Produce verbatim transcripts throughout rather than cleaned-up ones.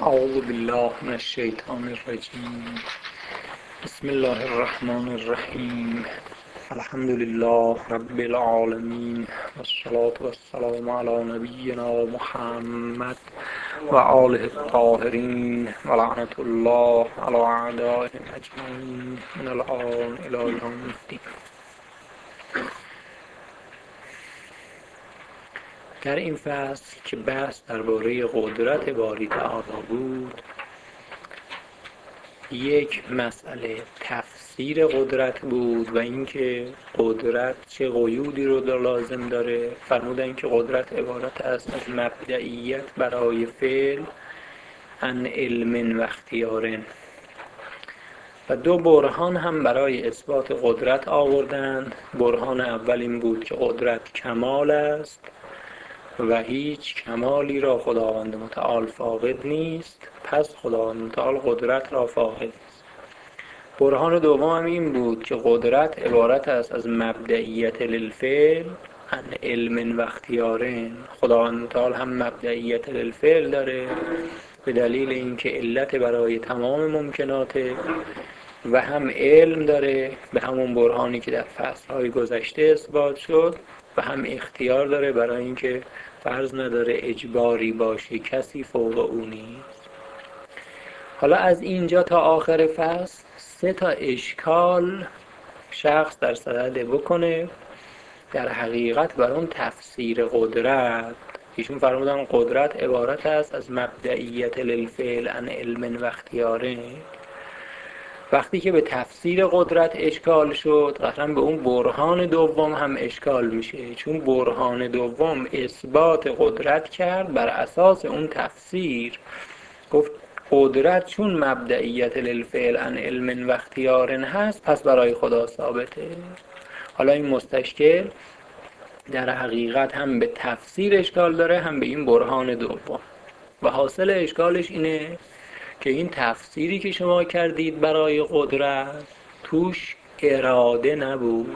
اعوذ بالله من الشیطان الرجیم. بسم الله الرحمن الرحیم. الحمد لله رب العالمین والصلاة والسلام علی نبینا محمد و آله الطاهرین و لعنة الله علی اعدائهم اجمعین من الآن الی یوم الدین. در این فصل که بحث درباره قدرت باری تعالی بود، یک مسئله تفسیر قدرت بود و اینکه قدرت چه قیودی رو لازم داره. فرمودن که قدرت عبارت است از مبدئیت برای فعل عن علم و اختیار، و دو برهان هم برای اثبات قدرت آوردند. برهان اول این بود که قدرت کمال است و هیچ کمالی را خداوند متعال فاقد نیست، پس خداوند متعال قدرت را فاقد است. برهان دوم هم این بود که قدرت عبارت است از مبدئیت للفعل عن علم و اختیارین. خداوند متعال هم مبدئیت للفعل داره به دلیل اینکه علت برای تمام ممکنات، و هم علم داره به همون برهانی که در فصل‌های گذشته اثبات شد، و هم اختیار داره برای اینکه فرض نداره اجباری باشه، کسی فوق او نیست. حالا از اینجا تا آخر فصل سه تا اشکال شخص در صدد بکنه در حقیقت بر اون تفسیر قدرت. ایشون فرمودن قدرت عبارت است از مبدئیت للفعل عن علم و اختیاره. وقتی که به تفسیر قدرت اشکال شد، قطعا به اون برهان دوم هم اشکال میشه، چون برهان دوم اثبات قدرت کرد بر اساس اون تفسیر. گفت قدرت چون مبدئیت للفعل عن علم و اختیار هست، پس برای خدا ثابته. حالا این مستشکل در حقیقت هم به تفسیر اشکال داره، هم به این برهان دوم، و حاصل اشکالش اینه که این تفسیری که شما کردید برای قدرت توش اراده نبود،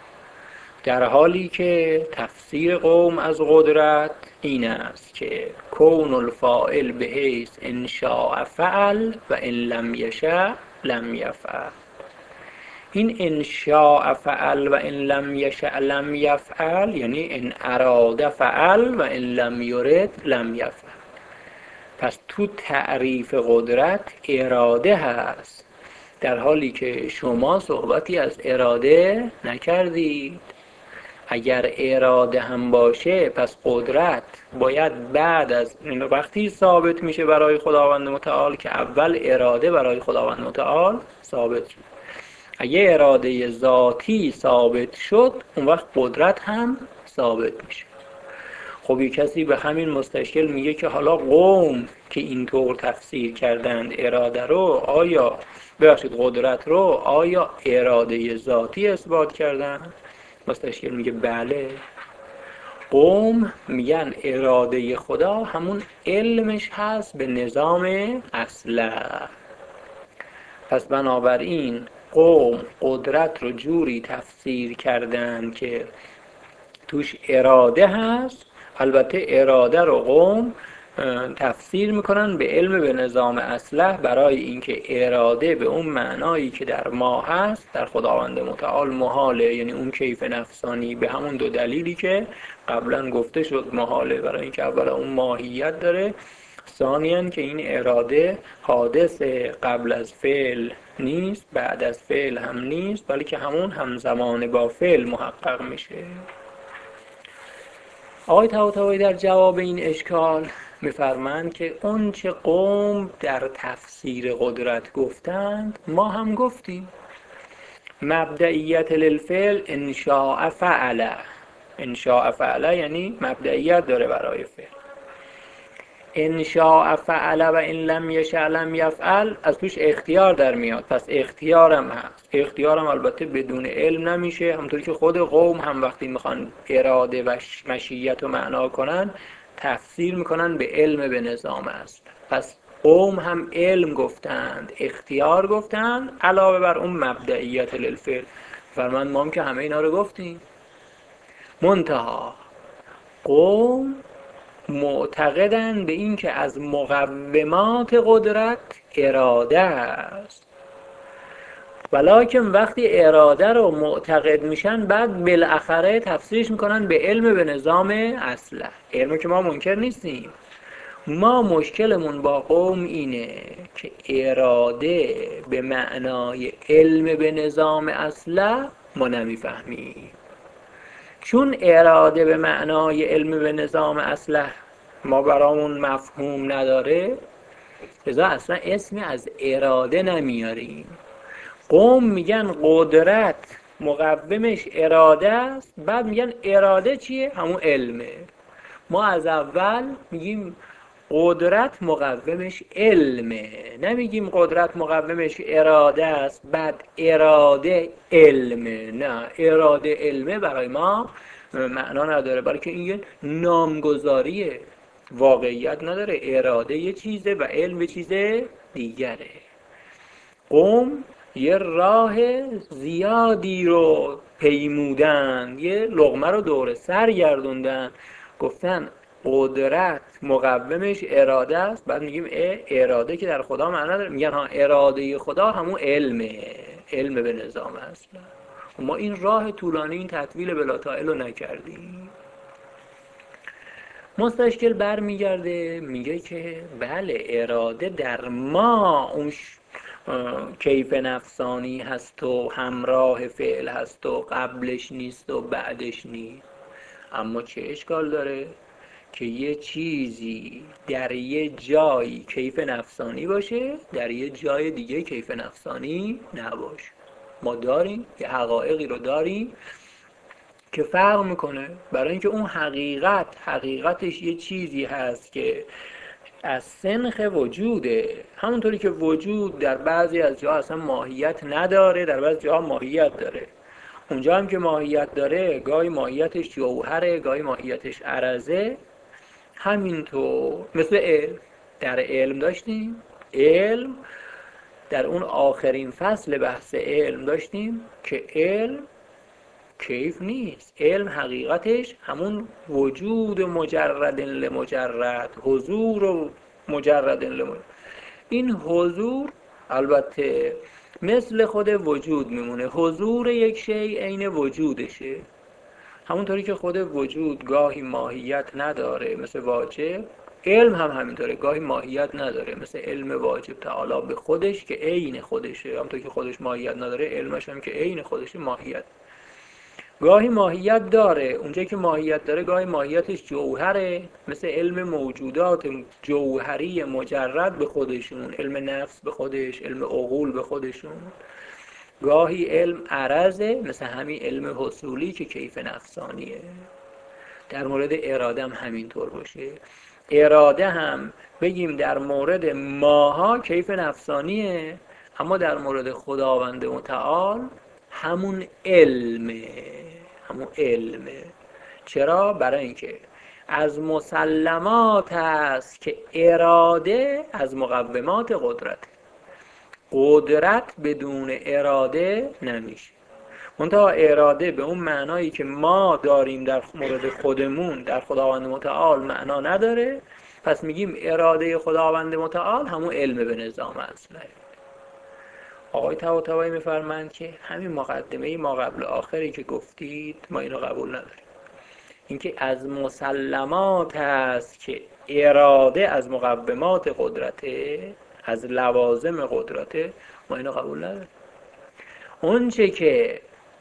در حالی که تفسیر قوم از قدرت این است که کون الفاعل به حیث ان شاء فعل و ان لم یشاء لم یفعل. این ان شاء فعل و ان لم یشاء لم یفعل یعنی ان اراد فعل و ان لم یرد لم یفعل. پس تو تعریف قدرت اراده هست، در حالی که شما صحبتی از اراده نکردید. اگر اراده هم باشه، پس قدرت باید بعد از وقتی ثابت میشه برای خداوند متعال که اول اراده برای خداوند متعال ثابت شد. اگه اراده ذاتی ثابت شد، اون وقت قدرت هم ثابت میشه. خب یک کسی به همین مستشکل میگه که حالا قوم که اینطور تفسیر کردند اراده رو، آیا ببخشید قدرت رو، آیا اراده ذاتی اثبات کردند؟ مستشکل میگه بله. قوم میگن اراده خدا همون علمش هست به نظام اصلح. پس بنابراین قوم قدرت رو جوری تفسیر کردن که توش اراده هست. البته اراده رو قوم تفسیر میکنن به علم به نظام اصلح، برای اینکه اراده به اون معنایی که در ما هست در خداوند متعال محاله، یعنی اون کیف نفسانی، به همون دو دلیلی که قبلا گفته شد محاله. برای اینکه اولا اون ماهیت داره، ثانیاً که این اراده حادث قبل از فعل نیست، بعد از فعل هم نیست، بلکه همون همزمان با فعل محقق میشه. آقای طباطبایی در جواب این اشکال می‌فرمایند که اون چه قوم در تفسیر قدرت گفتند ما هم گفتیم. مبدئیت للفعل ان شاء فعل. ان شاء فعل یعنی مبدئیت داره برای فعل. ان شاء فعل و ان لم یشاء لم یفعل از توش اختیار در میاد. پس اختیارم هست. اختیارم البته بدون علم نمیشه، همونطوری که خود قوم هم وقتی میخوان اراده و مشیت رو معنا کنن تفسیر میکنن به علم به نظام است. پس قوم هم علم گفتند، اختیار گفتند، علاوه بر اون مبدئیت للفعل. فرمان ما هم که همه اینا رو گفتیم. منتها قوم معتقدند به این که از مقومات قدرت اراده است، ولکن وقتی اراده رو معتقد میشن بعد بالاخره تفسیرش میکنن به علم به نظام اصله. علم که ما منکر نیستیم، ما مشکلمون با قوم اینه که اراده به معنای علم به نظام اصله ما نمیفهمیم. چون اراده به معنای علم به نظام اصله ما برامون مفهوم نداره، لذا اصلا اسمی از اراده نمیاریم. قوم میگن قدرت مقومش اراده است، بعد میگن اراده چیه؟ همون علمه. ما از اول میگیم قدرت مقومش علمه، نمیگیم قدرت مقومش اراده است بعد اراده علمه. نه، اراده علمه برای ما معنا نداره، بلکه این یه نامگذاریه، واقعیت نداره. اراده یه چیزه و علم یه چیز دیگره. قوم یه راه زیادی رو پیمودن، یه لقمه رو دور سر گردوندن، گفتن قدرت مقومش اراده است، بعد میگیم اراده که در خدا معنا داره، میگن ها اراده خدا همون علمه، علم به نظام است. ما این راه طولانی این تطویل بلا طائل رو نکردیم. مستشکل بر میگرده میگه که بله اراده در ما اون کیف نفسانی هست و همراه فعل هست و قبلش نیست و بعدش نیست، اما چه اشکال داره که یه چیزی در یه جایی کیف نفسانی باشه، در یه جای دیگه کیف نفسانی نباشه. ما داریم یه حقایقی رو داریم که فرق میکنه، برای اینکه اون حقیقت حقیقتش یه چیزی هست که از سنخ وجوده، همونطوری که وجود در بعضی از جاها اصلا ماهیت نداره، در بعضی جاها ماهیت داره. اونجا هم که ماهیت داره گاهی ماهیتش جوهره، گاهی ماهیتش عرضه. همینطور مثل علم، در علم داشتیم، علم در اون آخرین فصل بحث علم داشتیم که علم کیف نیست، علم حقیقتش همون وجود مجرد لمجرد، حضور و مجرد لمجرد. این حضور البته مثل خود وجود میمونه، حضور یک شی عین وجودشه. همونطوری که خود وجود گاهی ماهیت نداره مثل واجب، علم هم همینطوره، گاهی ماهیت نداره مثل علم واجب تعالی به خودش که عین خودشه. همونطوری که خودش ماهیت نداره علمش هم که عین خودشه ماهیت. گاهی ماهیت داره، اونجایی که ماهیت داره گاهی ماهیتش جوهره مثل علم موجودات جوهری مجرد به خودشون، علم نفس به خودش، علم عقول به خودشون. گاهی علم عرضه مثل همین علم حصولی که کیف نفسانیه. در مورد اراده هم همینطور باشه. اراده هم بگیم در مورد ماها کیف نفسانیه، اما در مورد خداوند متعال همون علمه، همون علمه. چرا؟ برای اینکه از مسلمات است که اراده از مقومات قدرت، قدرت بدون اراده نمیشه. منتها اراده به اون معنایی که ما داریم در مورد خودمون در خداوند متعال معنا نداره، پس میگیم اراده خداوند متعال همون علم به نظام اصله. آقای طباطبایی میفرمایند که همین مقدمه ما قبل آخری که گفتید ما اینو قبول نداریم. اینکه از مسلمات هست که اراده از مقومات قدرته، از لوازم قدرته، ما اینو قبول نداریم. اون چه که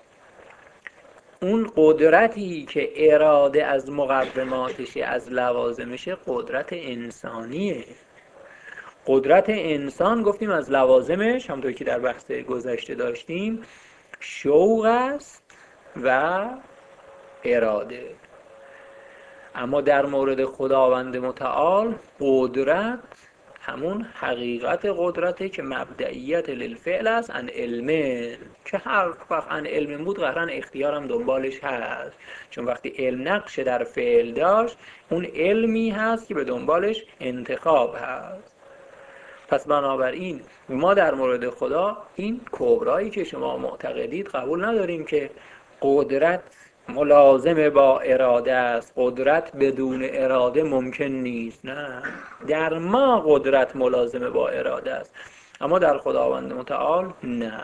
اون قدرتی که اراده از مقوماتشه، از لوازمشه، قدرت انسانیه. قدرت انسان گفتیم از لوازمش همونطور که در بحث گذشته داشتیم شوق است و اراده. اما در مورد خداوند متعال قدرت همون حقیقت قدرته که مبدئیت للفعل است ان علمه، که هر وقت ان علم بود قطعاً اختیارم دنبالش هست، چون وقتی علم نقش در فعل داشت اون علمی هست که به دنبالش انتخاب هست. پس بنابراین ما در مورد خدا این کبرایی که شما معتقدید قبول نداریم که قدرت ملازم با اراده است، قدرت بدون اراده ممکن نیست. نه، در ما قدرت ملازم با اراده است، اما در خداوند متعال نه.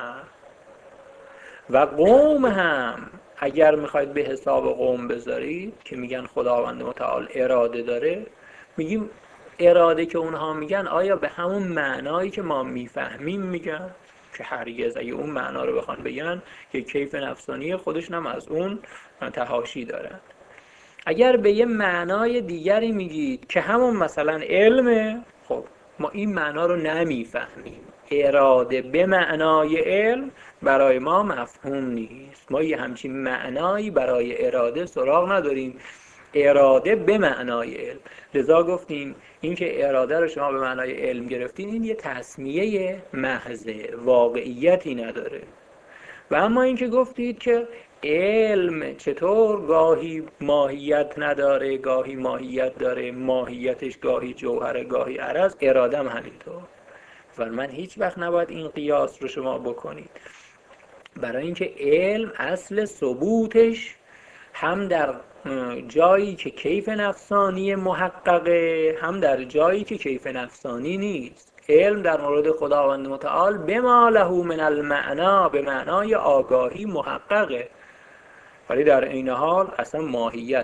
و قوم هم اگر میخواید به حساب قوم بذارید که میگن خداوند متعال اراده داره، میگیم اراده که اونها میگن آیا به همون معنایی که ما میفهمیم میگن؟ که هرگز. اگه اون معنا رو بخوان بگن که کیف نفسانی خودشون هم از اون تحاشی دارن. اگر به یه معنای دیگری میگید که همون مثلا علمه، خب ما این معنا رو نمیفهمیم. اراده به معنای علم برای ما مفهوم نیست. ما یه همچین معنایی برای اراده سراغ نداریم. اراده به معنای علم. لذا گفتیم این که اراده رو شما به معنای علم گرفتین، این یه تسمیه محضه، واقعیتی نداره. و اما این که گفتید که علم چطور گاهی ماهیت نداره، گاهی ماهیت داره، ماهیتش گاهی جوهره گاهی عرض، اراده هم همینطور. و من هیچ وقت نباید این قیاس رو شما بکنید، برای اینکه علم اصل ثبوتش هم در جایی که کیف نفسانی محققه، هم در جایی که کیف نفسانی نیست. علم در مورد خداوند متعال بما له من المعنا، به معنای آگاهی محققه، ولی در این حال اصلا ماهیت.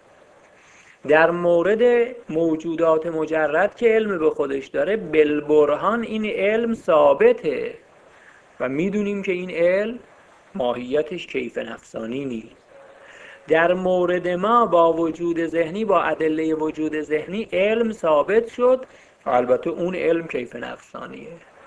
در مورد موجودات مجرد که علم به خودش داره، بالبرهان این علم ثابته و میدونیم که این علم ماهیتش کیف نفسانی نیست. در مورد ما با وجود ذهنی، با ادله وجود ذهنی علم ثابت شد، البته اون علم کیف نفسانیه.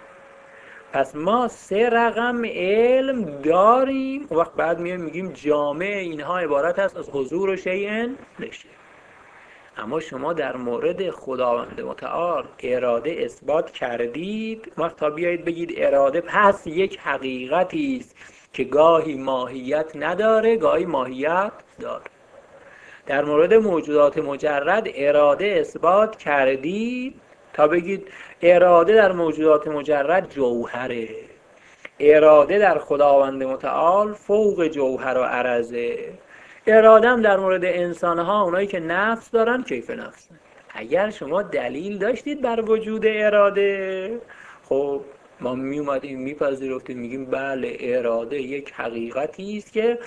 پس ما سه رقم علم داریم. وقت بعد میایم میگیم جامع اینها عبارت است از حضور شیء نشه. اما شما در مورد خداوند متعال اراده اثبات کردید، وقت تا بیایید بگید اراده پس یک حقیقتی است که گاهی ماهیت نداره گاهی ماهیت داره. در مورد موجودات مجرد اراده اثبات کردید تا بگید اراده در موجودات مجرد جوهره، اراده در خداوند متعال فوق جوهر و عرضه. اراده هم در مورد انسانها، اونایی که نفس دارن، کیف نفس. اگر شما دلیل داشتید بر وجود اراده، خب ما می اومدیم میپذیرفتیم، میگیم بله اراده یک حقیقتی است که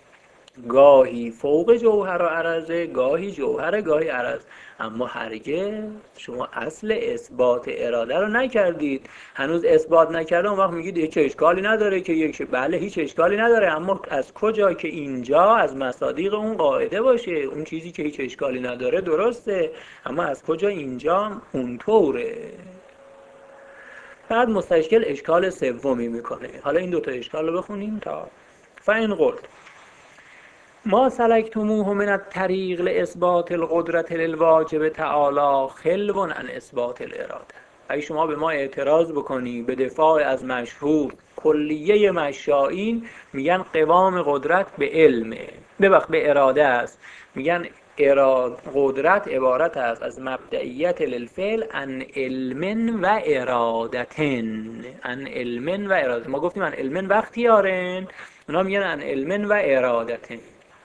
گاهی فوق جوهر و عرضه، گاهی جوهر گاهی عرض. اما هرگز شما اصل اثبات اراده رو نکردید. هنوز اثبات نکرده، اون وقت میگید هیچ اشکالی نداره که یک، بله هیچ اشکالی نداره، اما از کجا که اینجا از مصادیق اون قاعده باشه اون چیزی که هیچ اشکالی نداره درسته، اما از کجا اینجا اونطوره. بعد مستشکل اشکال سومی میکنه. حالا این دوتا اشکال رو بخونیم تا فإن قلت ما سلکتموه من الطریق لاثبات القدرة للواجب تعالی خلو عن اثبات الاراده. اگه شما به ما اعتراض بکنی به دفاع از مشهور کلیه مشائین، میگن قوام قدرت به علمه، ببخش به اراده است، میگن اراد قدرت عبارت است از مبدئیت للفعل عن علم و ارادتن. عن علم و اراده. ما گفتیم عن علم و اختیارن، اونا میگن عن علم و ارادتن.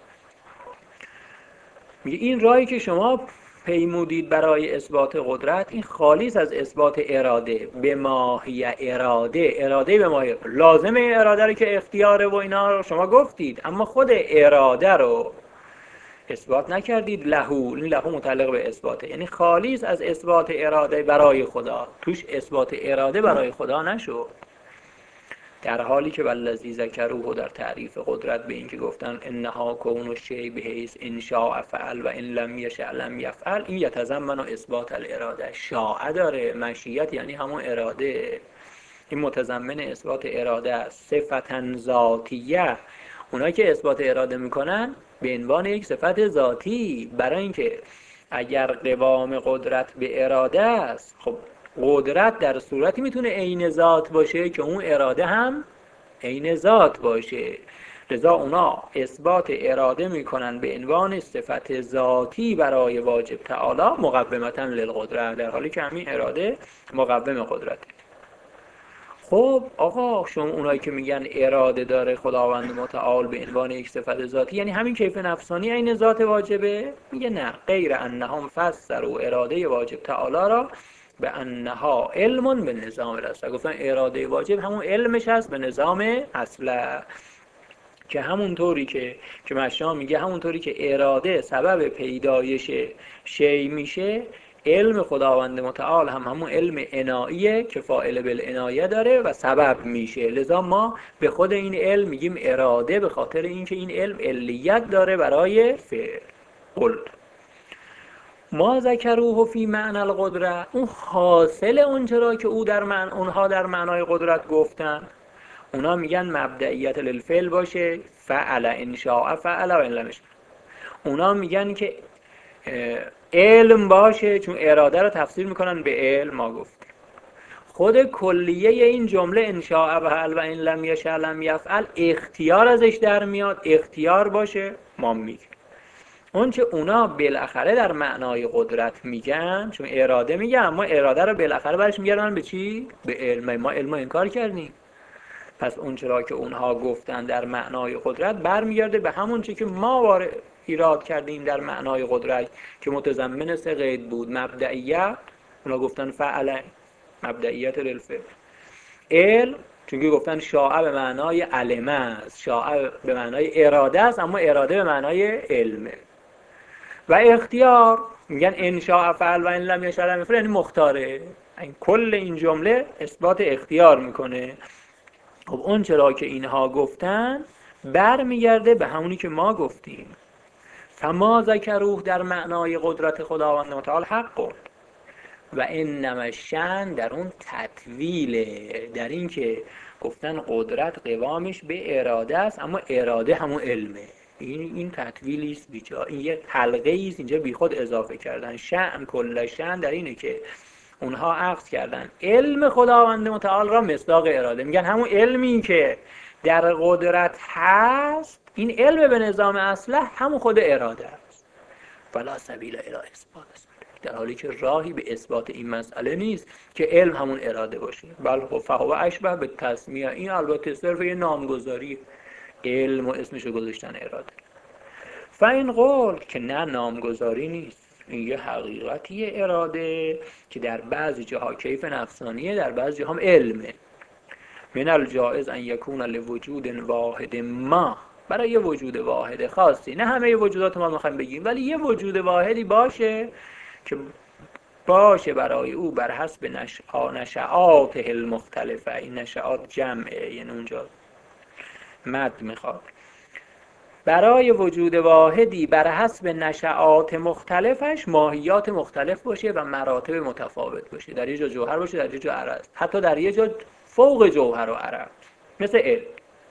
میگه این راهی که شما پیمودید برای اثبات قدرت، این خالیس از اثبات اراده. به ماهی اراده، اراده به ماهی لازم اراده رو که اختیاره و اینا رو شما گفتید، اما خود اراده رو اثبات نکردید. لهو، این لهو متعلق به اثباته، یعنی خالیس از اثبات اراده برای خدا، توش اثبات اراده برای خدا نشد. در حالی که والذی ذکروه در تعریف قدرت به این که گفتن انها کون الشیء بحیث ان شاء فعل و ان لم یشاء لم یفعل، این یتضمن اثبات الاراده. شاء داره، مشیت یعنی همون اراده، این متضمن اثبات اراده است. صفتا ذاتیه، اونایی که اثبات اراده میکنن به عنوان یک صفت ذاتی، برای اینکه اگر قوام قدرت به اراده است، خب قدرت در صورتی میتونه عین ذات باشه که اون اراده هم عین ذات باشه. لذا اونا اثبات اراده میکنن به عنوان صفت ذاتی برای واجب تعالی مقومتا للقدرت، در حالی که همین اراده مقوم قدرته. خب آقا شما اونایی که میگن اراده داره خداوند متعال به عنوان یک صفت ذاتی، یعنی همین کیف نفسانی این ذات واجبه؟ میگه نه، غیر انهم فسروا اراده واجب تعالی را به انها علم به نظام الاصل. گفتن اراده واجب همون علمش هست به نظام اصله، که همونطوری که که مشنا میگه همونطوری که اراده سبب پیدایش شی میشه، علم خداوند متعال هم همون علم عناییه که فاعل بالعنایه داره و سبب میشه. لذا ما به خود این علم میگیم اراده، به خاطر اینکه این علم علیت داره برای فعل. قلت ما ذکروه فی معنی القدرت، اون حاصل اون چرا که او در معنی اونها در معنای قدرت گفتن، اونا میگن مبدئیت للفعل باشه، فعل ان شاء فعل و ان لم یشاء. اونا میگن که علم باشه، چون اراده رو تفسیر میکنن به علم. ما گفتیم خود کلیه این جمله ان شاء فعل و ان لم یشاء لم یفعل اختیار ازش در میاد، اختیار باشه ما میگیم. اون چه اونا بالاخره در معنای قدرت میگن، چون اراده میگن، اما اراده رو بالاخره برش میگردن به چی؟ به علم. ما علم رو انکار کردیم. پس اون چرا که اونها گفتن در معنای قدرت برمیگرده به همون چی که ما وارد ایراد کردیم در معنای قدرت که متضمن سه قید بود. مبدئیت، اونا گفتن فعل، مبدئیت للفعل. علم، چون که گفتن شاء به معنای علمه است، شاء به معنای اراده است، اما اراده به معنای علمه. و اختیار، میگن ان شاء فعل و ان لم یشاء لم یفعل، یعنی مختاره. این کل این جمله اثبات اختیار میکنه. خب اون چرا که اینها گفتن برمیگرده به همونی که ما گفتیم. فما ذکروه در معنای قدرت خداوند متعال حق و انما الشأن در اون تطویله، در این که گفتن قدرت قوامش به اراده است، اما اراده همون علمه. این این تطویلی است بیجا، این یه حلقه است اینجا بیخود اضافه کردن. شأن، کل شأن در اینه که اونها عکس کردن علم خداوند متعال را مصداق اراده. میگن همون علمی که در قدرت هست، این علم به نظام اصله همون خود اراده است. فلا سبیل الی اثبات، در حالی که راهی به اثبات این مسئله نیست که علم همون اراده باشه. بل فهو اشبه به تسمیه، این البته صرف یه نامگذاری، علم و اسمشو گذاشتن اراده. فاین قول که نه، نامگذاری نیست، این یه حقیقتی اراده که در بعضی جاها کیف نفسانیه، در بعضی جاها هم علمه. من الجائز ان یکون لوجود واحد ما، برای یه وجود واحد خاصی، نه همه وجودات ما میخوایم بگیم، ولی یه وجود واحدی باشه که باشه برای او بر حسب نشعا نشعاته المختلفه. این نشعات جمعه، یعنی اونجا مد میخواد. برای وجود واحدی بر حسب نشعات مختلفش ماهیات مختلف باشه و مراتب متفاوت باشه. در یه جا جوهر باشه، در یه جا عرض، حتی در یه جا فوق جوهر و عرض، مثل علم.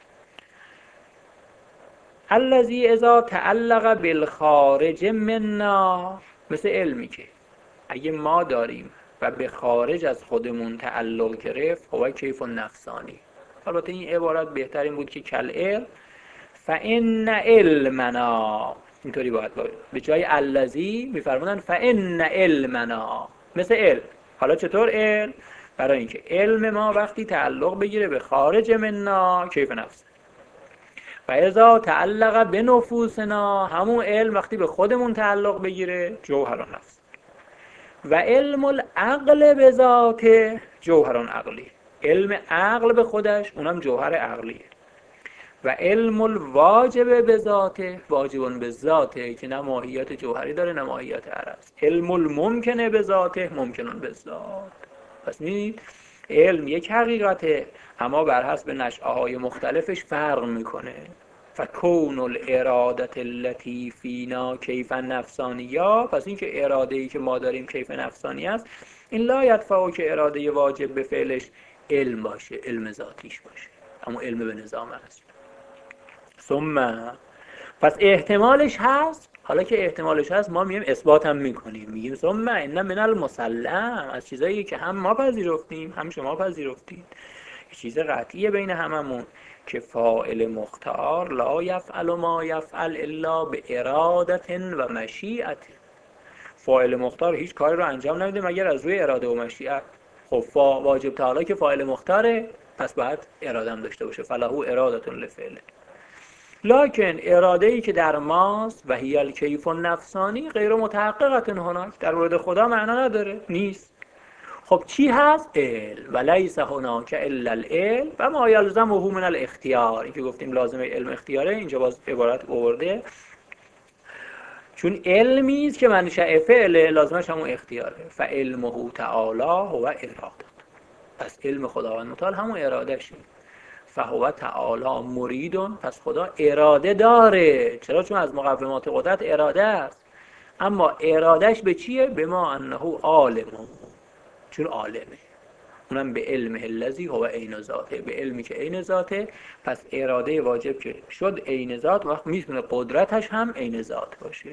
الذی اذا تعلق بالخارج منا، مثل علمی که اگه ما داریم و به خارج از خودمون تعلق گرفت، هو کیف نفسانی. البته این عبارت بهترین بود که کل علم، فان علمنا، اینطوری باید باید به جای الذی میفرمودن فان علمنا، مثل علم. حالا چطور علم؟ برای اینکه علم ما وقتی تعلق بگیره به خارج منا، کیف نفس. و اذا تعلق به نفوسنا، همون علم وقتی به خودمون تعلق بگیره، جوهر نفس. و علم العقل به ذاته جوهر عقلی، علم عقل به خودش اونم جوهر عقلیه. و علم الواجب به ذاته واجبون به ذاته، که نه ماهیت جوهری داره نه ماهیت عرض. علم الممکنه به ذاته ممکنون به ذات. پس نید علم یک حقیقته، اما بر حسب نشأه‌های مختلفش فرق میکنه. فکون الارادت التي فینا کیف نفسانیه، پس این که اراده‌ای که ما داریم کیف نفسانی است، این لا یدفعه که اراده واجب به فعلش علم باشه، علم ذاتیش باشه، اما علم به نظام است. ثم پس احتمالش هست. حالا که احتمالش هست ما میگیم اثبات هم میکنیم، میگیم ثم ان من المسلم، از چیزایی که هم ما پذیرفتیم هم شما پذیرفتید، چیز قطعیه بین هممون، که فاعل مختار لا یفعل ما یفعل الا به ارادت و مشیئت. فاعل مختار هیچ کاری رو انجام نمیده مگر از روی اراده و مشیئت. خب واجب تعالی که فاعل مختاره، پس باید اراده هم داشته باشه. فله اراده لفعله. لکن اراده ای که در ماست و هی الکیف النفسانی غیر متحققت هناک، در مورد خدا معنا نداره، نیست. خب چی هست؟ علم. و لیس هناک الا العلم و ما یلزمه من الاختیار. این که گفتیم لازمه علم اختیاره، اینجا باز عبارت آورده، چون علمی است که منشأ فعله، لازمش همون اختیاره. فعلمه تعالی هو اراده. پس علم خداوند متعال همون ارادهشه. فهو تعالی مریدون، پس خدا اراده داره. چرا؟ چون از مقومات قدرت اراده است. اما ارادهش به چیه؟ به ما انه عالم، چون عالمه، اونم به علم الذی هو عین ذاته، به علمی که عین ذاته. پس اراده واجب که شد عین ذات، وقت میتونه قدرتش هم عین ذات باشه.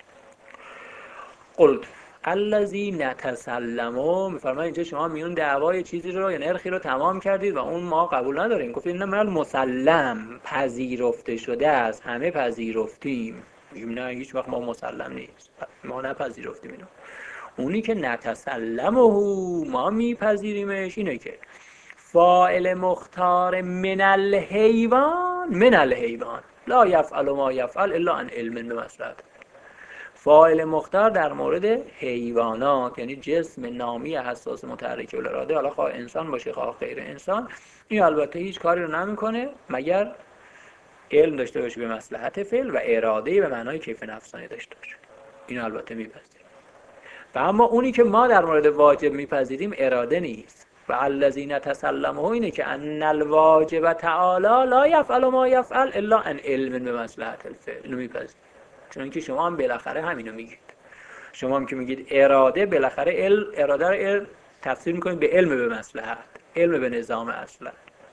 قلت الذی نتسلمو، میفرمایید اینجا شما میون دعوای چیزی رو یا نرخی رو تمام کردید و اون ما قبول نداریم. گفتید نه، من مسلم، پذیرفته شده است، همه پذیرفتیم. میگیم نه، هیچ وقت ما مسلم نیست، ما نپذیرفتیم اینو. اونی که نتسلمه، ما میپذیریمش، اینه که فاعل مختار من الحیوان، من الحیوان لا یفعل ما یفعل الا عن علم بمصلحت. فاعل مختار در مورد حیوانات، یعنی جسم نامی حساس متحرک الاراده، حالا خواه انسان باشه خواه غیر انسان، این البته هیچ کاری رو نمیکنه مگر علم داشته باشه به مصلحت فعل و اراده به معنای کیف نفسانی داشته باشه. این البته میپذیریم. و اما اونی که ما در مورد واجب میپذیریم اراده نیست. و الذی نتسلمه، اینه که ان الواجب تعالی لا یفعل ما یفعل الا عن علم به مصلحت الفعل. اینو میپذیریم، چون که شما هم بالاخره همینو میگید. شما هم که میگید اراده، بالاخره علم، اراده رو علم تفسیر میکنید به علم به مصلحت، علم به نظام اصلا.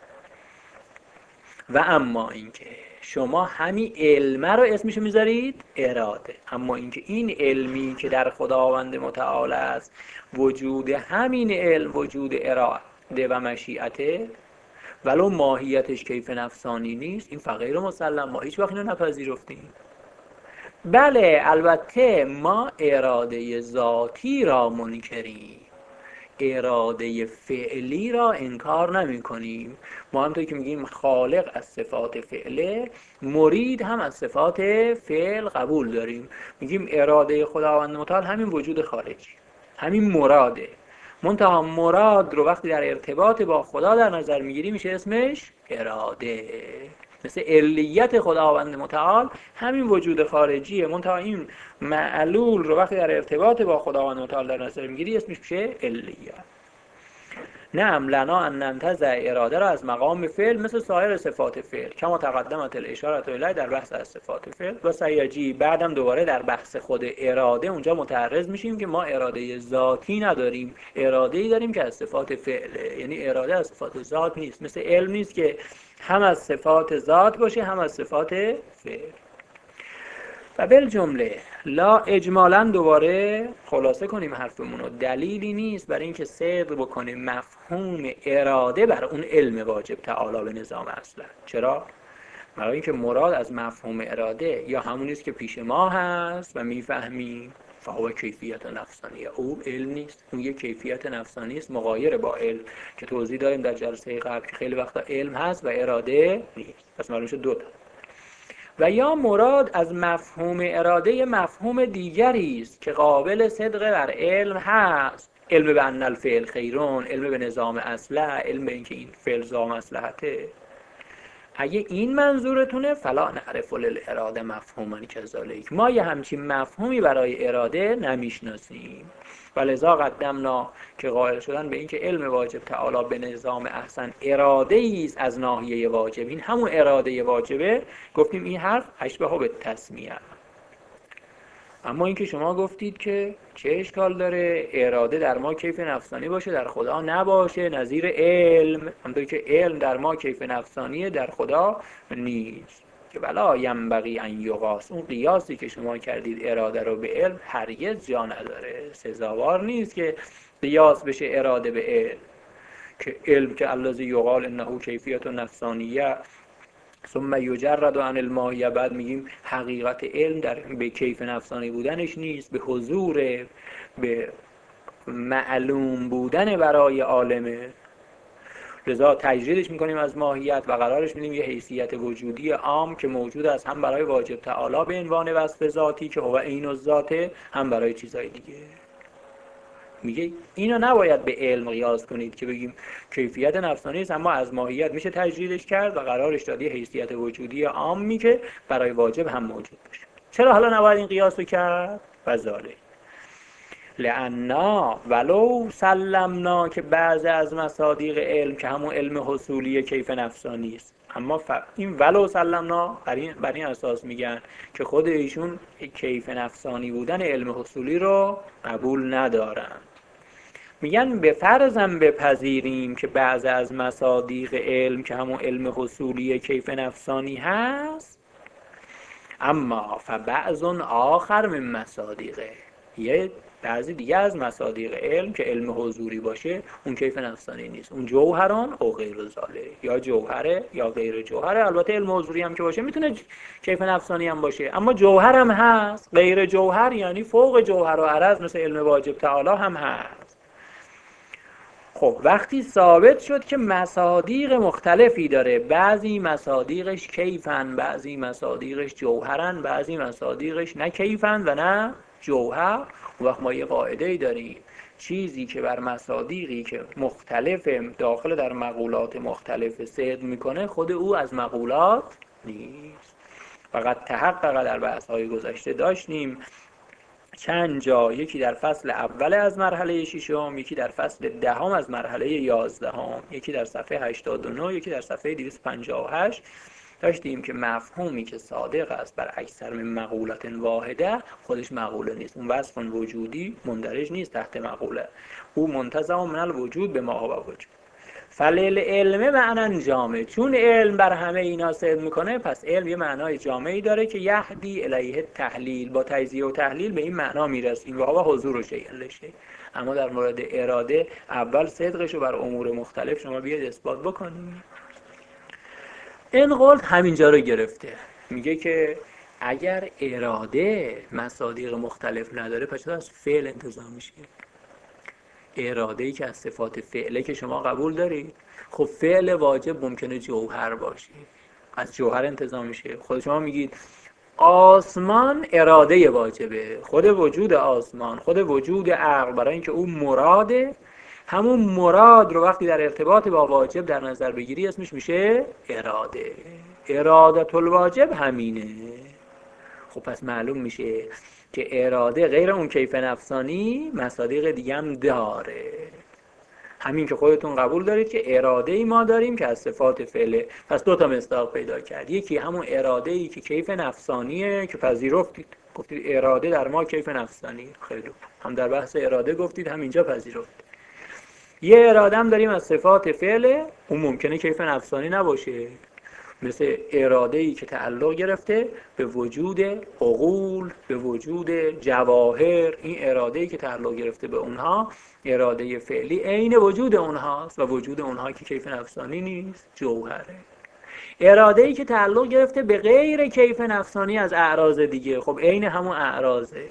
و اما اینکه شما همین علمه رو اسمشو میذارید اراده، اما اینکه این علمی که در خداوند متعال است، وجود همین علم وجود اراده و مشیعته، ولو ماهیتش کیف نفسانی نیست، این فغیر مسلم، ما هیچ وقت اینو نپذیرفتیم. بله البته ما اراده ذاتی را منکریم، اراده فعلی را انکار نمی کنیم. ما همونطور که میگیم خالق از صفات فعله، مرید هم از صفات فعل قبول داریم. میگیم اراده خداوند متعال همین وجود خارجی، همین مراده. منتها مراد رو وقتی در ارتباط با خدا در نظر میگیری میشه اسمش اراده. مثل علیت خداوند متعال همین وجود خارجیه، منتها این معلول رو وقتی در ارتباط با خداوند متعال در نظر میگیری اسمش میشه علیت. نعم لنا ان ننتزع اراده را از مقام فعل مثل سایر صفات فعل، کما تقدمت الاشاره الیه در بحث از صفات فعل. و سیجی بعدم دوباره در بحث خود اراده اونجا متعرض میشیم که ما اراده ذاتی نداریم، اراده‌ای داریم که از صفات فعله. یعنی اراده از صفات ذات نیست، مثل علم نیست که هم از صفات ذات باشه هم از صفات فعل. و بالجمله لا، اجمالا دوباره خلاصه کنیم حرفمون رو، دلیلی نیست برای اینکه صدق بکنیم مفهوم اراده بر اون علم واجب تعالی به نظام اصلا. چرا؟ برای اینکه مراد از مفهوم اراده یا همونیست که پیش ما هست و میفهمیم، فهو کیفیت نفسانی، او علم نیست، اون یه کیفیت نفسانی است مغایر با علم که توضیح دادیم در جلسه قبل که خیلی وقتا علم هست و اراده نیست. پس معلوم شد دو تا. و یا مراد از مفهوم اراده مفهوم دیگری است که قابل صدق بر علم هست، علم به ان الفعل خیرون، علم به نظام اصلح، علم به اینکه این فعل ذا مصلحته. اگه این منظورتونه فلا نعرف للاراده مفهوما کذالک، ما یه همچین مفهومی برای اراده نمیشناسیم. ولذا قدمنا که قائل شدن به این که علم واجب تعالی به نظام احسن اراده ایست از ناحیه واجب، این همون اراده واجبه، گفتیم این حرف اشبه به تسمیه. اما اینکه شما گفتید که چه اشکال داره اراده در ما کیف نفسانی باشه در خدا نباشه، نظیر علم، همونطور که علم در ما کیف نفسانیه در خدا نیست، که بلا ینبغی ان یقاس، اون قیاسی که شما کردید اراده رو به علم هرگز جا نداره، سزاوار نیست که قیاس بشه اراده به علم، که علم که الذی یقال انه کیفیت نفسانیه ثم یجرد عن الماهیه، بعد میگیم حقیقت علم در به کیف نفسانی بودنش نیست، به حضور، به معلوم بودن برای عالمه. لذا تجریدش میکنیم از ماهیت و قرارش میدیم یه حیثیت وجودی عام که موجود است، هم برای واجب تعالی به عنوان وصف ذاتی که هو عین الذات، هم برای چیزهای دیگه. میگه اینو نباید به علم قیاس کنید که بگیم کیفیت نفسانی است اما از ماهیت میشه تجریدش کرد و قرارش داد یه حیثیت وجودی عامی که برای واجب هم موجود باشه. چرا حالا نباید این قیاس رو کرد؟ فضاله لأننا ولو سلمنا که بعضی از مصادیق علم که همون علم حصولی کیف نفسانی است، اما ف... این ولو سلمنا بر این, بر این اساس میگن که خود ایشون کیف نفسانی بودن علم حصولی رو قبول ندارن. میگن به فرضم بپذیریم که بعضی از مصادیق علم که همون علم حصولی کیف نفسانی هست، اما فبعض آخر من مصادیقه، یه بعضی دیگه از مصادیق علم که علم حضوری باشه اون کیف نفسانی نیست، اون جوهران او غیر ذاله، یا جوهره یا غیر جوهره. البته علم حضوری هم که باشه میتونه کیف نفسانی هم باشه، اما جوهر هم هست، غیر جوهر یعنی فوق جوهر و عرض مثل علم واجب تعالی هم هست. خب وقتی ثابت شد که مصادیق مختلفی داره، بعضی مصادیقش کیفن، بعضی مصادیقش جوهرن، بعضی مصادیقش نه کیفن و نه جوهر، وقت ما یه قاعده‌ای داریم چیزی که بر مصادیقی که مختلف داخل در مقولات مختلف صدق میکنه خود او از مقولات نیست. فقط تحقق در بحث‌های گذشته داشتیم چند جا، یکی در فصل اول از مرحله ششم، یکی در فصل دهم از مرحله یازدهم، یکی در صفحه هشتاد و نه، یکی در صفحه دویست و پنجاه و هشت داشتیم که مفهومی که صادق است بر اکثر من مقولات واحده خودش مقوله نیست، اون وصف وجودی مندرج نیست تحت مقوله، او منتزع من الوجود به ما هو وجود. فلیل علم معنی جامع، چون علم بر همه اینا صدق میکنه پس علم یه معنای جامعی داره که یهدی الیه تحلیل، با تجزیه و تحلیل به این معنا میرسیم و هو حضور و شیء لشیء. اما در مورد اراده اول صدقش رو بر امور مختلف شما بیاید اثبات بکنید. این قول همینجا رو گرفته، میگه که اگر اراده مصادیق مختلف نداره پس چطور از فعل انتزاع میشه؟ اراده‌ای که از صفات فعله که شما قبول دارید، خب فعل واجب ممکنه جوهر باشه، از جوهر انتزاع میشه. خود شما میگید آسمان اراده واجبه، خود وجود آسمان، خود وجود عقل برای اینکه اون مراده، همون مراد رو وقتی در ارتباط با واجب در نظر بگیری اسمش میشه اراده. ارادت الواجب همینه. خب پس معلوم میشه که اراده غیر اون کیف نفسانی مصادیق دیگه هم داره. همین که خودتون قبول دارید که اراده ای ما داریم که از صفات فعله، پس دو تا مصداق پیدا کرد. یکی همون اراده ای که کیف نفسانیه که پذیرفتید، گفتید اراده در ما کیف نفسانی، خیلی هم در بحث اراده گفتید هم اینجا پذیرفتید. یه اراده هم داریم از صفات فعله، اون ممکنه کیف نفسانی نباشه، مثل اراده‌ای که تعلق گرفته به وجود عقول، به وجود جواهر. این اراده‌ای که تعلق گرفته به اونها اراده فعلی عین وجود اونهاست و وجود اونها که کیف نفسانی نیست، جوهره. اراده‌ای که تعلق گرفته به غیر کیف نفسانی از اعراض دیگه، خب عین همون اعراضه.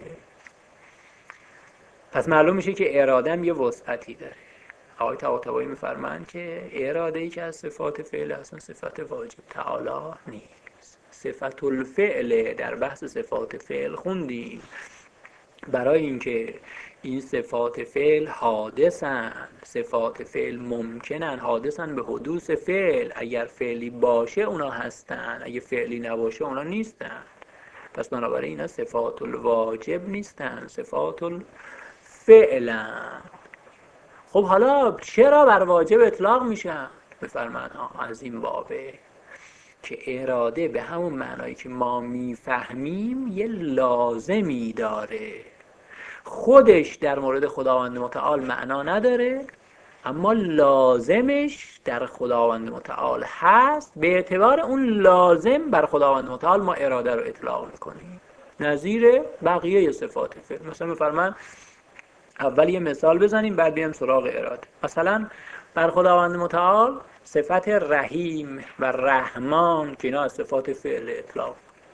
پس معلوم میشه که اراده هم یه وسعتی داره. آقای طباطبایی میفرمایند که اراده‌ای که از صفات فعل اصلا صفت واجب تعالی نیست. صفت الفعل در بحث صفات فعل خوندیم، برای اینکه این صفات فعل حادثن، صفات فعل ممکنن، حادثن به حدوث فعل، اگر فعلی باشه اونا هستن، اگه فعلی نباشه اونا نیستن. پس بنابراین اینا صفات الواجب نیستن، صفات الفعلن. خب حالا چرا بر واجب اطلاق میشن؟ بفرمایند از این بابه که اراده به همون معنایی که ما میفهمیم یه لازمی داره، خودش در مورد خداوند متعال معنا نداره اما لازمش در خداوند متعال هست، به اعتبار اون لازم بر خداوند متعال ما اراده رو اطلاق میکنیم، نظیر بقیه صفات فعل. مثلا میفرمایند اول یه مثال بزنیم بعد بیام سراغ اراده. مثلا بر خداوند متعال صفت رحیم و رحمان که اینا از صفات فعل اطلاق،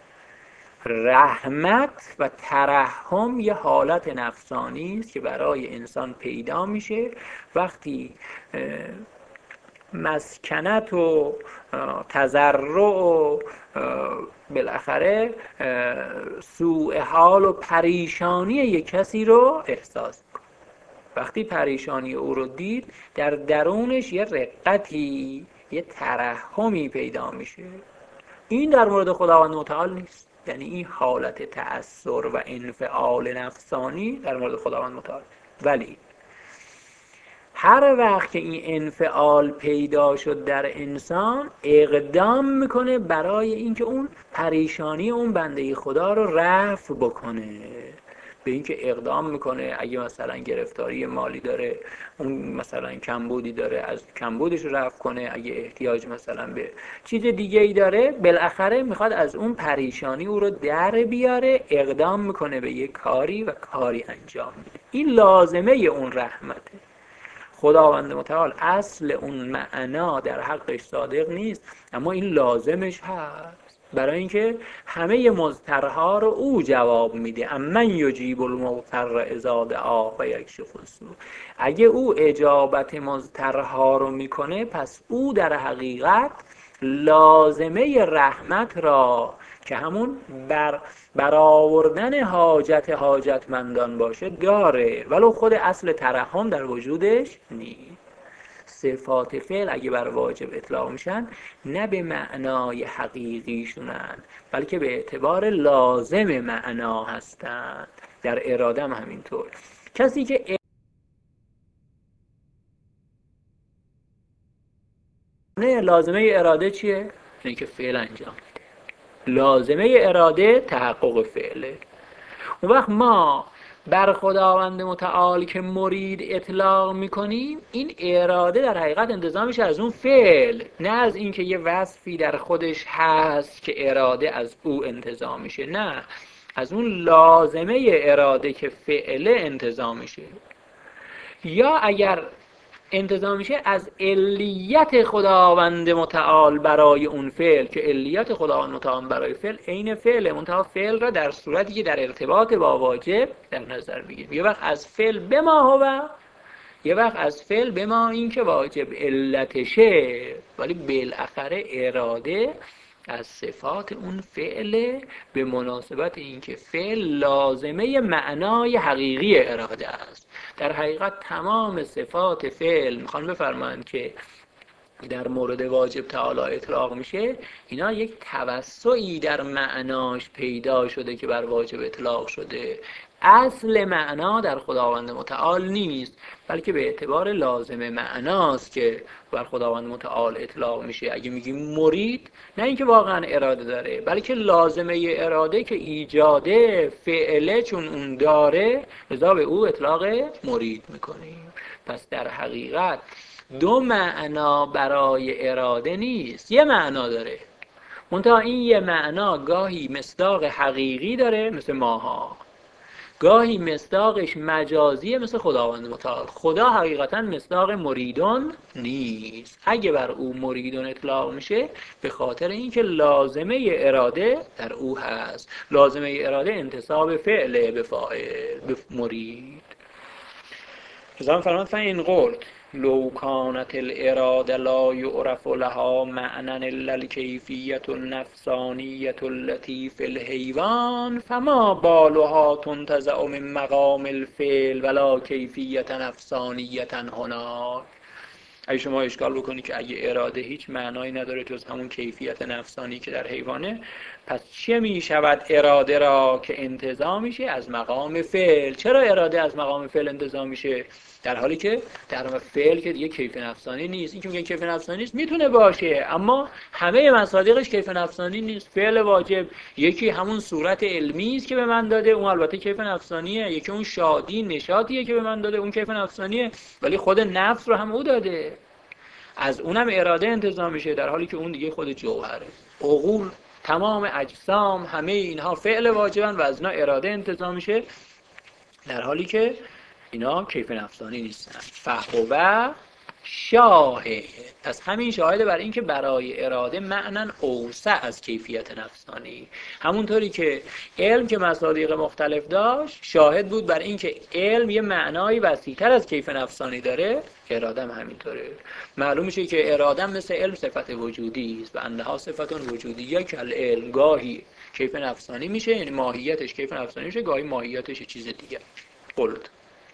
رحمت و ترحم یه حالت نفسانی است که برای انسان پیدا میشه وقتی مسکنت و تضرع و بالاخره سوء حال و پریشانی یک کسی رو احساس میکنه. وقتی پریشانی او رو دید، در درونش یه رقتی، یه ترحمی پیدا میشه. این در مورد خداوند متعال نیست. یعنی این حالت تأثر و انفعال نفسانی در مورد خداوند متعال. ولی هر وقت که این انفعال پیدا شد در انسان، اقدام میکنه برای اینکه اون پریشانی اون بنده خدا رو رفع بکنه. به اینکه اقدام میکنه اگه مثلا گرفتاری مالی داره، اون مثلا کمبودی داره، از کمبودش رو رفع کنه. اگه احتیاج مثلا به چیز دیگه ای داره، بالاخره میخواد از اون پریشانی او رو در بیاره، اقدام میکنه به یک کاری و کاری انجام میده. این لازمه اون رحمته. خداوند متعال اصل اون معنا در حقش صادق نیست، اما این لازمش هست، برای اینکه همه مضطرها رو او جواب میده. امن یجیب المضطر اذا دعا و یکشف السوء. اگه او اجابت مضطرها رو میکنه، پس او در حقیقت لازمه رحمت را که همون بر برآوردن حاجت حاجتمندان باشه داره، ولو خود اصل ترحم در وجودش نیست. صفات فعل اگه بر واجب اطلاق میشن، نه به معنای حقیقیشونن، بلکه به اعتبار لازم معنا هستند. در اراده هم همینطور. کسی که نه لازمه اراده چیه؟ اینه که فعل انجام میده. لازمه اراده تحقق فعله. اون وقت ما بر خداوند متعال که مرید اطلاق میکنیم، این اراده در حقیقت انتظامش از اون فعل، نه از اینکه یه وصفی در خودش هست که اراده از او انتظام میشه، نه، از اون لازمه اراده که فعله انتظام میشه. یا اگر انتظام میشه از علیت خداوند متعال برای اون فعل، که علیت خداوند متعال برای فعل عین فعله، منتها فعل را در صورتی که در ارتباط با واجب در نظر بگیریم. یه وقت از فعل بما هو، یه وقت از فعل بما این که واجب علتشه، ولی بالاخره اراده از صفات اون فعل به مناسبت اینکه فعل لازمه معنای حقیقی اراده است. در حقیقت تمام صفات فعل میخوان بفرمایند که در مورد واجب تعالی اطلاق میشه، اینا یک توسعی در معناش پیدا شده که بر واجب اطلاق شده. اصل معنا در خداوند متعال نیست، بلکه به اعتبار لازم معناست که بر خداوند متعال اطلاق میشه. اگه میگیم مرید، نه اینکه واقعا اراده داره، بلکه لازمه اراده که ایجاده فعله چون اون داره، لذا به او اطلاق مرید میکنیم. پس در حقیقت دو معنا برای اراده نیست، یه معنا داره، منتها این یه معنا گاهی مصداق حقیقی داره مثل ماها، گاهی مصداقش مجازیه مثل خداوند متعال. خدا حقیقتا مصداق مریدون نیست. اگه بر او مریدون اطلاق میشه، به خاطر اینکه لازمه اراده در او هست. لازمه اراده انتصاب فعله به فاعل، به مرید. رضا فرمان فین قلت لو کانت الاراده لا یعرف لها معنی الا الکیفیة النفسانیة التي فی الحیوان فما بالها تنتزع من مقام الفعل ولا کیفیة نفسانیة هناک. اگه شما اشکال بکنی که اگه اراده هیچ معنایی نداره جز همون کیفیت نفسانی که در حیوانه، پس چه می شود اراده را که انتزاع میشه از مقام فعل؟ چرا اراده از مقام فعل انتزاع میشه در حالی که در فعل که دیگه کیف نفسانی نیست؟ این که میگن کیف نفسانی نیست میتونه باشه، اما همه مصادیقش کیف نفسانی نیست. فعل واجب یکی همون صورت علمی است که به من داده، اون البته کیف نفسانیه. یکی اون شادی نشاطیه که به من داده، اون کیف نفسانیه، ولی خود نفس رو هم او داده، از اونم اراده انتزاع میشه، در حالی که اون دیگه خود جوهره. عقول، تمام اجسام، همه اینها فعل واجبن و از اینا اراده انتزاع میشه، در حالی که اینا کیف نفسانی نیستن. فهو شاهد. پس همین شاهده برای اینکه برای اراده معنی اوسع از کیفیت نفسانی. همونطوری که علم که مصادیق مختلف داشت شاهد بود برای اینکه علم یه معنایی وسیع‌تر از کیف نفسانی داره، اراده هم همینطوره. معلوم میشه که اراده مثل علم صفت وجودی است و انها صفت وجودیه که العلم گاهی کیف نفسانی میشه، یعنی ماهیتش کیف نفسانی میشه، گاهی ماهیتش چیز دیگه. قلت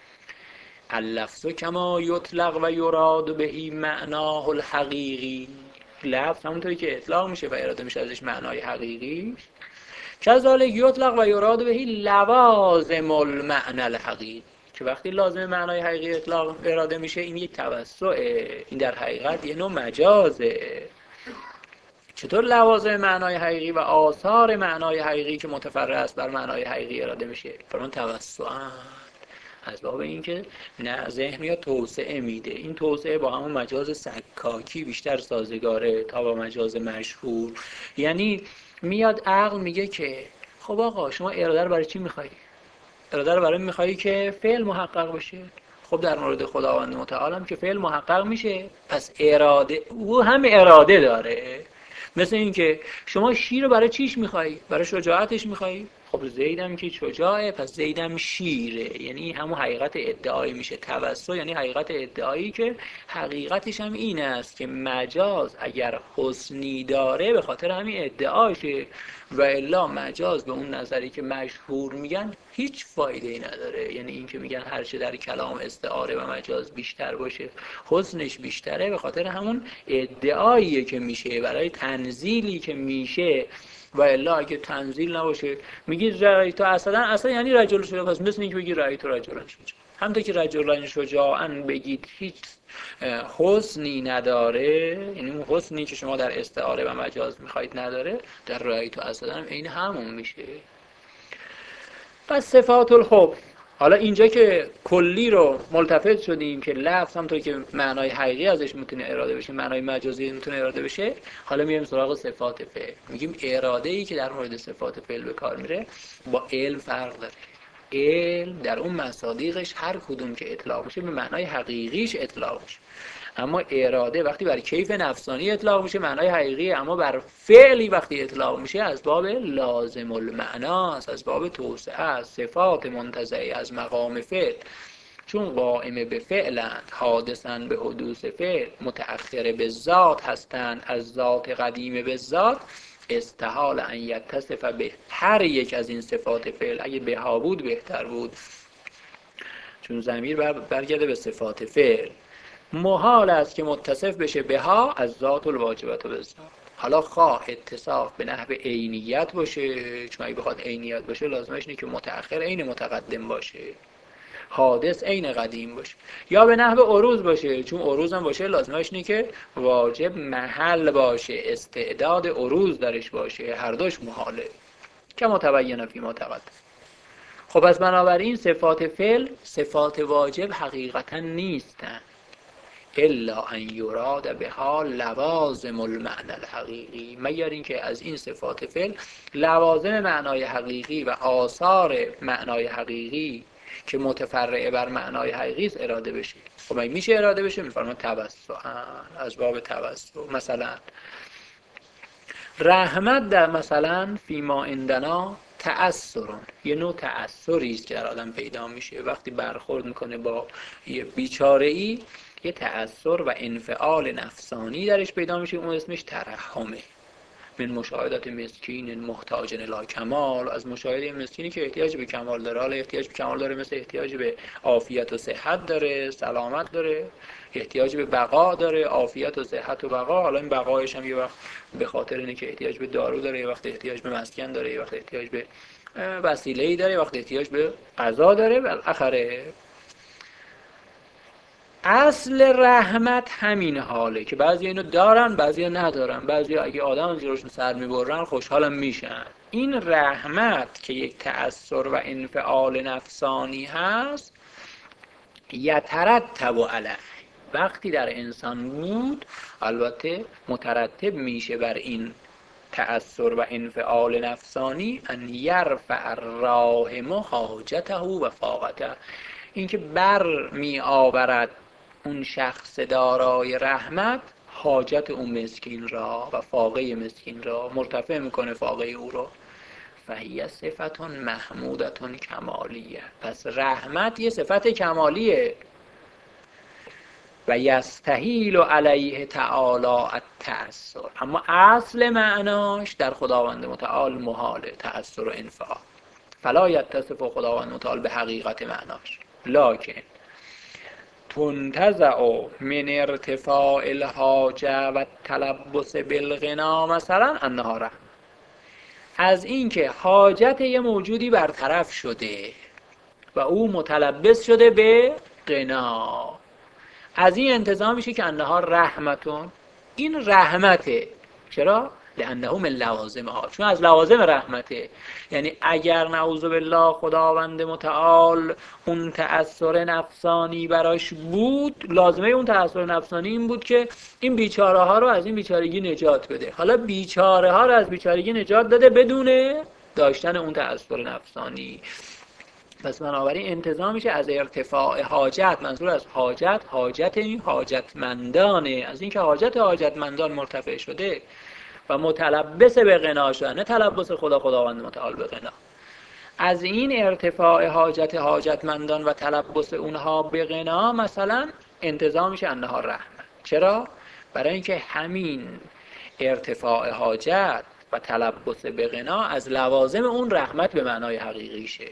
اللفظ کما یطلق و یراد بهی معناه الحقیقی. لفظ همونطوری که اطلاق میشه و اراده میشه ازش معنای حقیقی، کذالک یطلق و یراد بهی لوازم المعنى الحقیقی، که وقتی لازم معنای حقیقی اطلاق اراده میشه این یک توسعه، این در حقیقت یه نوع مجازه. چطور لوازم معنای حقیقی و آثار معنای حقیقی که متفرع است بر معنای حقیقی اراده میشه؟ فرمان توسعاً از باب اینکه نه ذهن یا توسعه میده، این توسعه با همون مجاز سکاکی بیشتر سازگاره تا با مجاز مشهور. یعنی میاد عقل میگه که خب آقا شما اراده رو برای چی میخوایی؟ اراده رو برای میخوایی که فعل محقق بشه. خب در مورد خداوند متعال هم که فعل محقق میشه، پس اراده او هم اراده داره. مثل این که شما شیر رو برای چیش میخوایی؟ برای شجاعتش میخوایی؟ خب زیدم که شجاعه، پس زیدم شیره. یعنی همون حقیقت ادعایی میشه. توسع یعنی حقیقت ادعایی که حقیقتش هم این است که مجاز اگر حسنی داره به خاطر همین ادعاشه، و الا مجاز به اون نظری که مشهور میگن هیچ فایده ای نداره. یعنی این که میگن هر چه در کلام استعاره و مجاز بیشتر باشه حسنش بیشتره، به خاطر همون ادعاییه که میشه برای تنزیلی که میشه. و الا اگه تنزیل نباشه میگی رأیت اصلا اصلا یعنی رجل شجاع، پس مثل اینکه بگی رأیت رجلا شجاع. همونطور که رجلا شجاعا بگید هیچ حسنی نداره، یعنی اون حسنی که شما در استعاره و مجاز میخواید نداره، در رأیت اصلا هم این همون میشه. پس صفات الحب، حالا اینجا که کلی رو ملتفت شدیم که لفظ همونطور که معنای حقیقی ازش میتونه اراده بشه، معنای مجازی میتونه اراده بشه، حالا میایم سراغ صفات فعل. میگیم اراده ای که در مورد صفات فعل به کار میره با علم فرق داره. علم در اون مصادیقش هر کدوم که اطلاق میشه به معنای حقیقیش اطلاق میشه، اما اراده وقتی بر کیف نفسانی اطلاق میشه معنای حقیقی، اما بر فعلی وقتی اطلاق میشه از باب لازم المعنا است، از باب توسعه است. صفات منتزعه از مقام فعل چون قائم به فعلند، حادثن به حدوث فعل، متأخر به ذات هستند از ذات قدیم به ذات، استحال ان یتصف به هر یک از این صفات فعل. اگه بها بود بهتر بود، چون ضمیر برگرده به صفات فعل. محال است که متصف بشه بها از ذات الواجبات و بالذات. حالا خواه اتصاف به نحو عینیت باشه، چون اگه بخواد عینیت باشه لازمش اینه که متأخر عین متقدم باشه، حادث عین قدیم باشه، یا به نحو عروض باشه، چون عروض هم باشه لازمش اینه که واجب محل باشه، استعداد عروض درش باشه. هر دوش محاله که متبین فی ما تقدم. خب پس بنابراین صفات فعل صفات واجب حقیقتا نیستن، الا ان یراد بها لوازم المعنى الحقیقی، مگر اینکه از این صفات فعل لوازم معنای حقیقی و آثار معنای حقیقی که متفرعه بر معنای حقیقی است اراده بشه. خب اگه میشه اراده بشه میفرمان توسعاً از باب توسع. مثلا رحمت در مثلا فیما عندنا تأثرون، یه نوع تأثری است که در آدم پیدا میشه وقتی برخورد میکنه با یه بیچاره‌ای، یه تأثر و انفعال نفسانی درش پیدا میشه، اون اسمش ترحمه. من مشاهدات مسکین محتاج الی کمال، از مشاهده مسکینی که احتیاج به کمال داره. حالا احتیاج به کمال داره مثل احتیاج به عافیت و صحت داره، سلامت داره، احتیاج به بقا داره، عافیت و صحت و بقا. حالا این بقایش هم یه وقت به خاطر اینه که احتیاج به دارو داره، یه وقت احتیاج به مسکن داره، یه وقت احتیاج به وسیله‌ای داره، یه وقت احتیاج به غذا داره. بالاخره اصل رحمت همین حاله که بعضی اینو دارن بعضی ندارن، بعضی اگه آدم زیرشون سر میبرن خوشحالم میشن. این رحمت که یک تأثر و انفعال نفسانی هست، یترتب علیه، وقتی در انسان بود البته مترتب میشه بر این تأثر و انفعال نفسانی، ان یرفع الراحم حاجته و فاقته، اینکه بر می آورد اون شخص دارای رحمت حاجت اون مسکین را و فاقه مسکین را مرتفع میکنه، فاقه او را. فهی صفتون محمودتون کمالیه. پس رحمت یه صفت کمالیه. و یستحیل علیه تعالی التأثر، اما اصل معناش در خداوند متعال محاله، تأثر و انفعال. فلا یتصف خداوند متعال به حقیقت معناش، لکن تنتزع من ارتفاع الحاجه و تلبس بالغنا مثلا انها رحمت. از اینکه حاجت یه موجودی برطرف شده و او متلبس شده به غنا، از این انتزاع میشه که انها رحمتون، این رحمته. چرا؟ لانه من لوازمها، چون از لوازم رحمته. یعنی اگر نعوذ بالله خداوند متعال اون تأثیر نفسانی براش بود، لازمه اون تأثیر نفسانی این بود که این بیچاره ها رو از این بیچارگی نجات بده. حالا بیچاره ها رو از بیچارگی نجات داده بدون داشتن اون تأثیر نفسانی. پس بنابراین انتزاع میشه از ارتفاع حاجت، منظور از حاجت حاجت این حاجتمندانه، از اینکه حاجت حاجتمندان مرتفع شده و متلبس به غنا شدن، نه تلبس خدا خداوند متعال به غنا. از این ارتفاع حاجت حاجتمندان و تلبس اونها به غنا مثلا انتزاع میشه انها رحمت. چرا؟ برای اینکه همین ارتفاع حاجت و تلبس به غنا از لوازم اون رحمت به معنای حقیقیشه.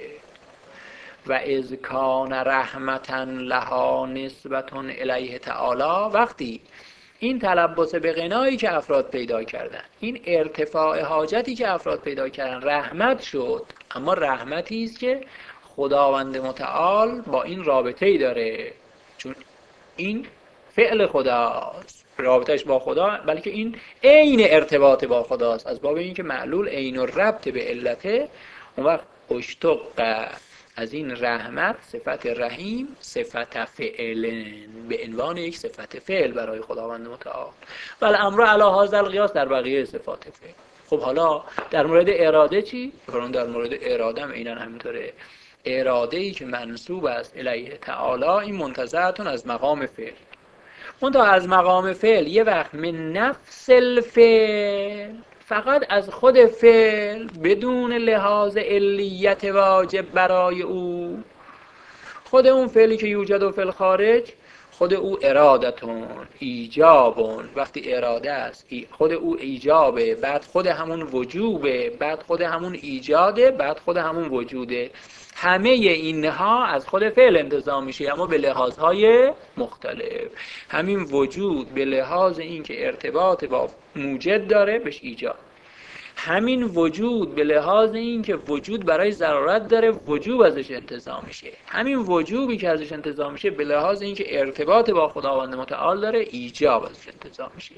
و اذ کان رحمتا لها نسبتون الیه تعالی، وقتی این تلبس به غنایی که افراد پیدا کردن، این ارتفاع حاجتی که افراد پیدا کردن رحمت شد، اما رحمتی است که خداوند متعال با این رابطه‌ای داره، چون این فعل خداست، رابطهش با خدا، بلکه این عین ارتباط با خداست، از باب این که معلول عین الربط به علته. اون وقت اشتق از این رحمت صفت رحیم صفت فعل به عنوان یک صفت فعل برای خداوند متعال. ولی امر علی هذا القیاس در بقیه صفات فعل. خب حالا در مورد اراده چی؟ در مورد اراده هم عیناً همینطوره. اراده ای که منسوب است الیه تعالی این منتزعتون از مقام فعل. منتها از مقام فعل یه وقت من نفس الفعل، فقط از خود فعل بدون لحاظ علیت واجب برای او. خود اون فعلی که یوجد و فی الخارج، خود او ارادتون ایجابون، وقتی اراده است خود او ایجابه، بعد خود همون وجوبه، بعد خود همون ایجاده، بعد خود همون وجوده. همه اینها از خود فعل انتزاع میشه، اما به لحاظهای مختلف. همین وجود به لحاظ این که ارتباط با موجد داره بهش ایجاد، همین وجود به لحاظ این که وجود برای ضرورت داره وجوب ازش انتزاع میشه، همین وجوبی که ازش انتزاع میشه به لحاظ این که ارتباط با خداوند متعال داره ایجاب ازش انتزاع میشه.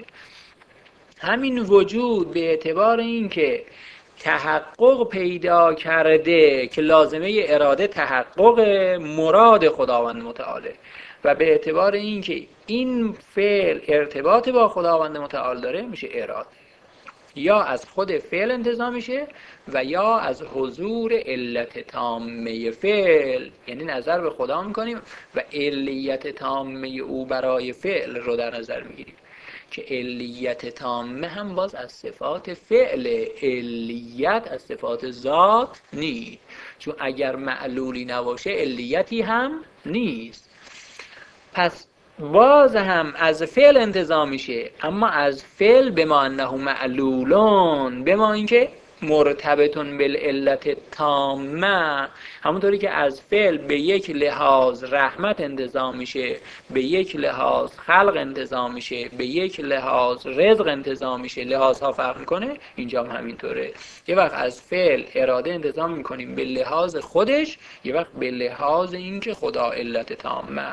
همین وجود به اعتبار این که تحقق پیدا کرده که لازمه اراده تحقق مراد خداوند متعاله، و به اعتبار این که این فعل ارتباط با خداوند متعال داره میشه اراده. یا از خود فعل انتزاع میشه و یا از حضور علت تامه فعل، یعنی نظر به خدا میکنیم و علیت تامه او برای فعل رو در نظر میگیریم که علیت تامه هم باز از صفات فعل، علیت از صفات ذات نیست، چون اگر معلولی نباشه علیتی هم نیست. پس باز هم از فعل انتزاع میشه، اما از فعل به ما انه معلولون، به ما اینکه مرتبطون بالعلت تامه، همونطوری که از فعل به یک لحاظ رحمت انتزاع میشه، به یک لحاظ خلق انتزاع میشه، به یک لحاظ رزق انتزاع میشه، لحاظها فرق میکنه، اینجا هم همینطوره. یه وقت از فعل اراده انتزاع میکنیم به لحاظ خودش، یه وقت به لحاظ اینکه خدا علت تامه.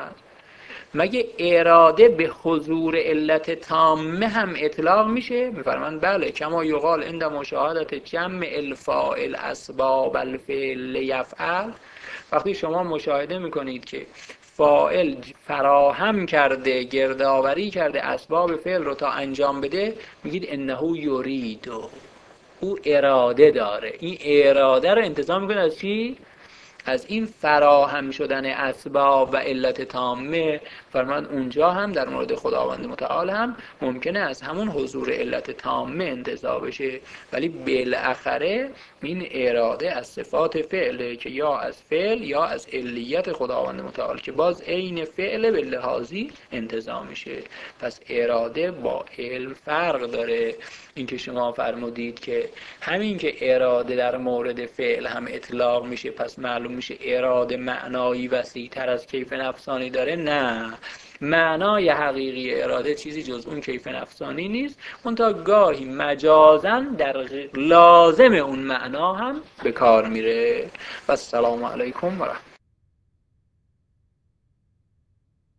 مگه اراده به حضور علت تامه هم اطلاق میشه؟ میفرمایند بله، کما یقال عند مشاهدت جمع الفاعل اسباب الفعل یفعل. وقتی شما مشاهده میکنید که فاعل فراهم کرده، گردآوری کرده اسباب فعل رو تا انجام بده، میگید انه یرید، او اراده داره. این اراده رو انتزاع میکنه از چی؟ از این فراهم شدن اسباب و علت تامه فرمان اونجا هم در مورد خداوند متعال هم ممکنه از همون حضور علت تامه انتزاع بشه، ولی بالاخره این اراده از صفات فعله که یا از فعل یا از علیت خداوند متعال که باز عین فعل به لحاظی انتزاع میشه. پس اراده با علم فرق داره. این که شما فرمودید که همین که اراده در مورد فعل هم اطلاق میشه پس معلوم میشه اراده معنایی وسیع تر از کیف نفسانی داره، نه، معنای حقیقی اراده چیزی جز اون کیف نفسانی نیست، منتها گاهی مجازاً در لازم اون معنا هم به کار میره. و السلام علیکم و رحمت